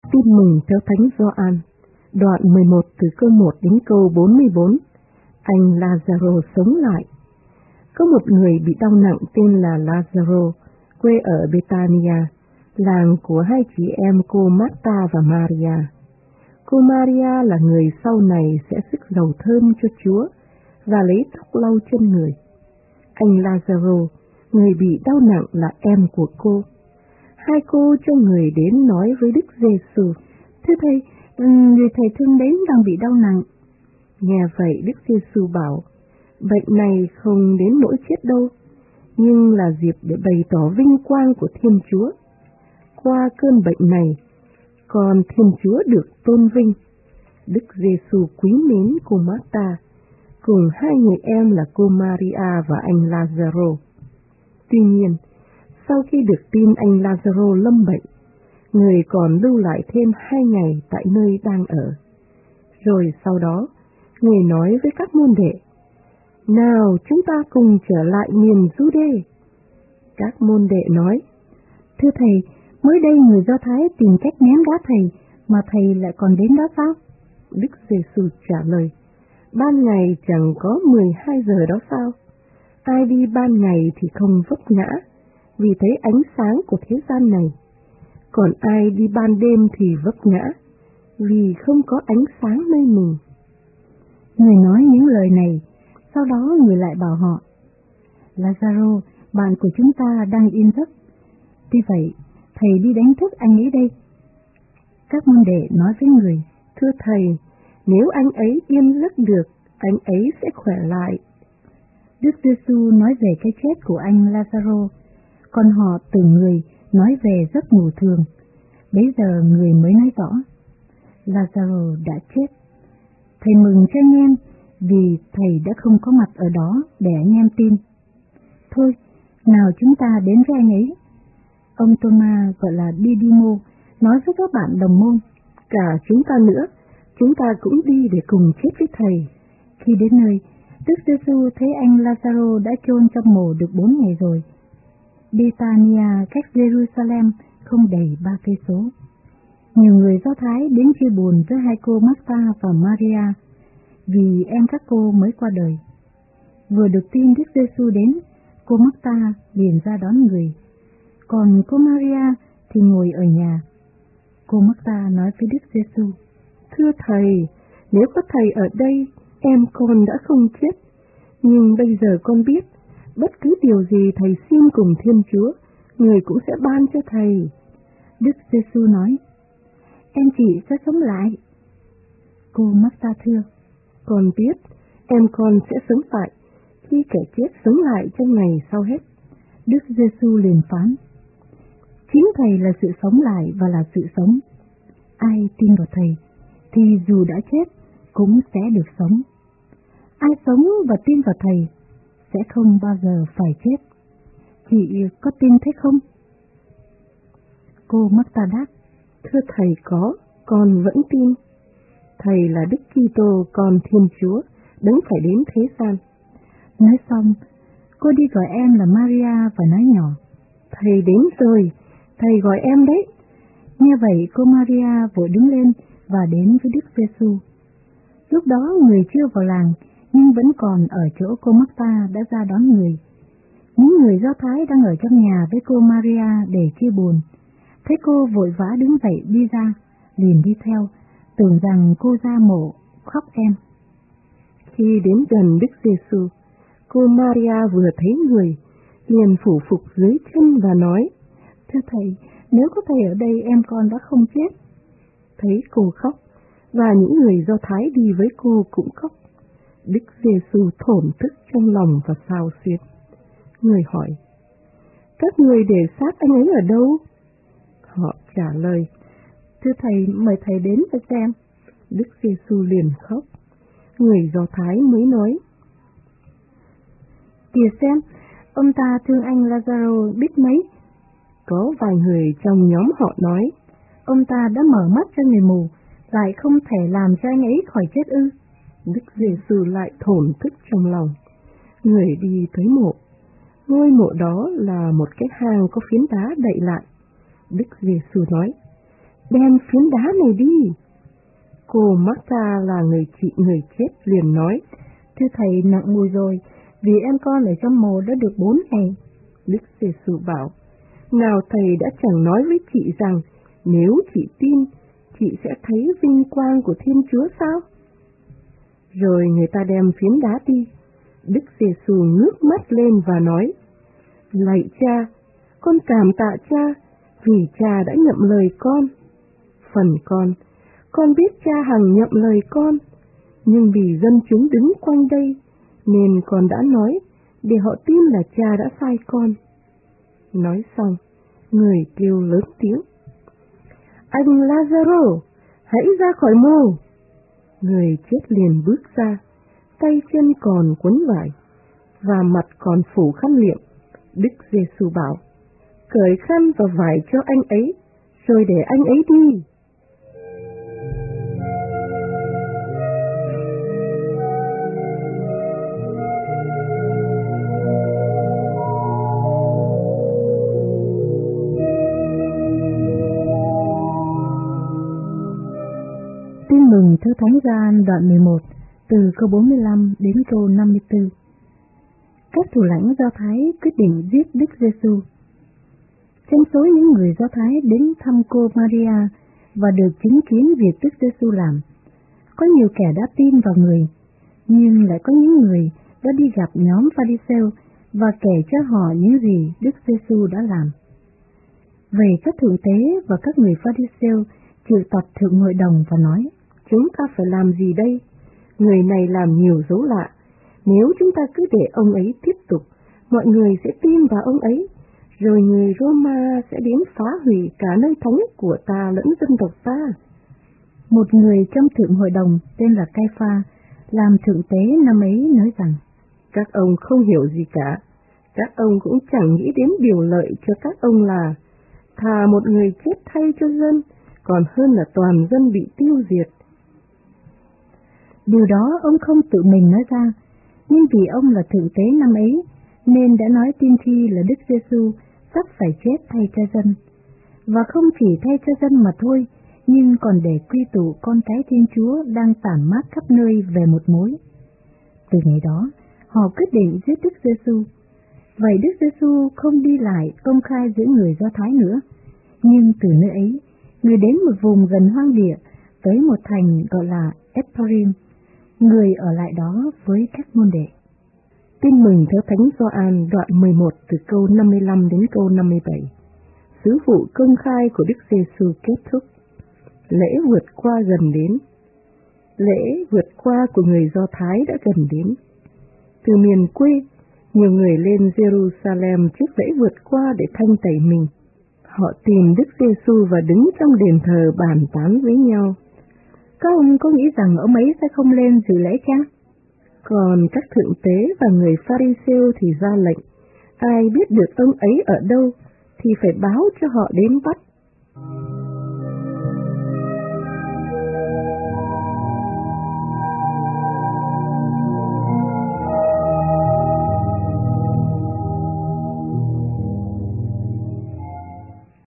Tin mừng theo Thánh Gioan, đoạn 11 từ câu 1 đến câu 44. Anh Lazaro sống lại. Có một người bị đau nặng tên là Lazaro, quê ở Betania, làng của hai chị em cô Marta và Maria. Cô Maria là người sau này sẽ sức dầu thơm cho Chúa và lấy tóc lau chân người. Anh Lazaro, người bị đau nặng là em của cô. Hai cô cho người đến nói với Đức Giêsu: Thưa Thầy, người Thầy thương đến đang bị đau nặng. Nghe vậy Đức Giêsu bảo: Bệnh này không đến nỗi chết đâu, nhưng là dịp để bày tỏ vinh quang của Thiên Chúa. Qua cơn bệnh này, con Thiên Chúa được tôn vinh. Đức Giêsu quý mến cô Marta, cùng hai người em là cô Maria và anh Lazaro. Tuy nhiên, sau khi được tin anh Lazaro lâm bệnh, người còn lưu lại thêm 2 ngày tại nơi đang ở. Rồi sau đó, người nói với các môn đệ: Nào, chúng ta cùng trở lại miền Giu-đê. Các môn đệ nói: Thưa Thầy, mới đây người Do Thái tìm cách ném đá Thầy, mà Thầy lại còn đến đó sao? Đức Giêsu trả lời: Ban ngày chẳng có 12 giờ đó sao? Ai đi ban ngày thì không vấp ngã, vì thấy ánh sáng của thế gian này. Còn ai đi ban đêm thì vấp ngã, vì không có ánh sáng nơi mình. Người nói những lời này, sau đó người lại bảo họ: Lazaro, bạn của chúng ta đang yên giấc. Tuy vậy, Thầy đi đánh thức anh ấy đây. Các môn đệ nói với người: Thưa Thầy, nếu anh ấy yên giấc được, anh ấy sẽ khỏe lại. Đức Giêsu nói về cái chết của anh Lazaro, còn họ từng người nói về giấc ngủ thường. Bấy giờ người mới nói rõ: Lazaro đã chết. Thầy mừng cho anh em, vì Thầy đã không có mặt ở đó để anh em tin. Thôi, nào chúng ta đến với anh ấy. Ông Thomas, gọi là Didymo, nói với các bạn đồng môn: Cả chúng ta nữa, chúng ta cũng đi để cùng chết với Thầy. Khi đến nơi, Đức Giêsu thấy anh Lazaro đã chôn trong mồ được 4 ngày rồi. Betania cách Jerusalem không đầy 3 cây số. Nhiều người Do Thái đến chia buồn với hai cô Marta và Maria, vì em các cô mới qua đời. Vừa được tin Đức Giêsu đến, cô Marta liền ra đón người, còn cô Maria thì ngồi ở nhà. Cô Marta nói với Đức Giêsu: Thưa Thầy, nếu có Thầy ở đây, em con đã không chết. Nhưng bây giờ con biết, bất cứ điều gì Thầy xin cùng Thiên Chúa, người cũng sẽ ban cho Thầy. Đức Giêsu nói: Em chị sẽ sống lại. Cô Marta thưa: Con biết, em con sẽ sống lại, khi kẻ chết sống lại trong ngày sau hết. Đức Giêsu liền phán: Chính Thầy là sự sống lại và là sự sống. Ai tin vào Thầy, thì dù đã chết, cũng sẽ được sống. Ai sống và tin vào Thầy, sẽ không bao giờ phải chết. Chị có tin thế không? Cô Marta đáp: Thưa Thầy, có, con vẫn tin. Thầy là Đức Kitô, con Thiên Chúa, đấng phải đến thế gian. Nói xong, cô đi gọi em là Maria và nói nhỏ: Thầy đến rồi, Thầy gọi em đấy. Nghe vậy, cô Maria vội đứng lên và đến với Đức Giêsu. Lúc đó người chưa vào làng, nhưng vẫn còn ở chỗ cô Marta đã ra đón người. Những người Do Thái đang ở trong nhà với cô Maria để chia buồn, thấy cô vội vã đứng dậy đi ra, liền đi theo, tưởng rằng cô ra mộ khóc em. Khi đến gần Đức Giêsu, cô Maria vừa thấy người, liền phủ phục dưới chân và nói: Thưa Thầy, nếu có Thầy ở đây, em con đã không chết. Thấy cô khóc, và những người Do Thái đi với cô cũng khóc, Đức Giêsu thổn thức trong lòng và xao xuyến. Người hỏi: Các người để xác anh ấy ở đâu? Họ trả lời: Thưa Thầy, mời Thầy đến và xem. Đức Giêsu liền khóc. Người Do Thái mới nói: Kìa xem, ông ta thương anh Lazaro biết mấy. Có vài người trong nhóm họ nói: Ông ta đã mở mắt cho người mù, lại không thể làm cho anh ấy khỏi chết ư? Đức Giêsu lại thổn thức trong lòng. Người đi tới mộ. Ngôi mộ đó là một cái hang có phiến đá đậy lại. Đức Giêsu nói: đem phiến đá này đi. Cô Martha là người chị người chết liền nói, thưa thầy, nặng mùi rồi, vì em con ở trong mồ đã được 4 ngày. Đức Giê-xu bảo, nào thầy đã chẳng nói với chị rằng nếu chị tin, chị sẽ thấy vinh quang của Thiên Chúa sao? Rồi người ta đem phiến đá đi. Đức Giê-xu ngước mắt lên và nói, lạy Cha, con cảm tạ Cha vì Cha đã nhậm lời con. Phần con biết Cha hằng nhậm lời con, nhưng vì dân chúng đứng quanh đây nên con đã nói để họ tin là Cha đã sai con. Nói xong, người kêu lớn tiếng, anh Lazaro, hãy ra khỏi mồ. Người chết liền bước ra, tay chân còn quấn vải và mặt còn phủ khăn liệm. Đức Giê-xu bảo, cởi khăn và vải cho anh ấy, rồi để anh ấy đi. Tin mừng theo Thánh Gioan đoạn 11, từ câu 45 đến câu 54. Các thủ lãnh Do Thái quyết định giết Đức Giê-xu. Trong số những người Do Thái đến thăm cô Maria và được chứng kiến việc Đức Giê-xu làm, có nhiều kẻ đã tin vào người, nhưng lại có những người đã đi gặp nhóm Pha-ri-sêu và kể cho họ những gì Đức Giê-xu đã làm. Về các thượng tế và các người Pha-ri-sêu triệu tập thượng hội đồng và nói, chúng ta phải làm gì đây? Người này làm nhiều dấu lạ. Nếu chúng ta cứ để ông ấy tiếp tục, mọi người sẽ tin vào ông ấy, rồi người Roma sẽ đến phá hủy cả nơi thánh của ta lẫn dân tộc ta. Một người trong thượng hội đồng tên là Cai-pha, làm thượng tế năm ấy nói rằng, các ông không hiểu gì cả, các ông cũng chẳng nghĩ đến điều lợi cho các ông là thà một người chết thay cho dân, còn hơn là toàn dân bị tiêu diệt. Điều đó ông không tự mình nói ra, nhưng vì ông là thượng tế năm ấy, nên đã nói tiên tri là Đức Giê-xu sắp phải chết thay cho dân. Và không chỉ thay cho dân mà thôi, nhưng còn để quy tụ con cái Thiên Chúa đang tản mát khắp nơi về một mối. Từ ngày đó, họ quyết định giết Đức Giê-xu. Vậy Đức Giê-xu không đi lại công khai giữa người Do Thái nữa, nhưng từ nơi ấy, người đến một vùng gần hoang địa, tới một thành gọi là Epharim, người ở lại đó với các môn đệ. Tin mừng theo Thánh Gioan đoạn 11 từ câu 55 đến câu 57. Sứ vụ công khai của Đức Giê-xu kết thúc. Lễ vượt qua gần đến. Lễ vượt qua của người Do Thái đã gần đến. Từ miền quê, nhiều người lên Jerusalem trước lễ vượt qua để thanh tẩy mình. Họ tìm Đức Giê-xu và đứng trong đền thờ bàn tán với nhau. Các ông có nghĩ rằng ông ấy sẽ không lên dự lễ chăng? Còn các thượng tế và người Pha-ri-sêu thì ra lệnh, ai biết được ông ấy ở đâu thì phải báo cho họ đến bắt.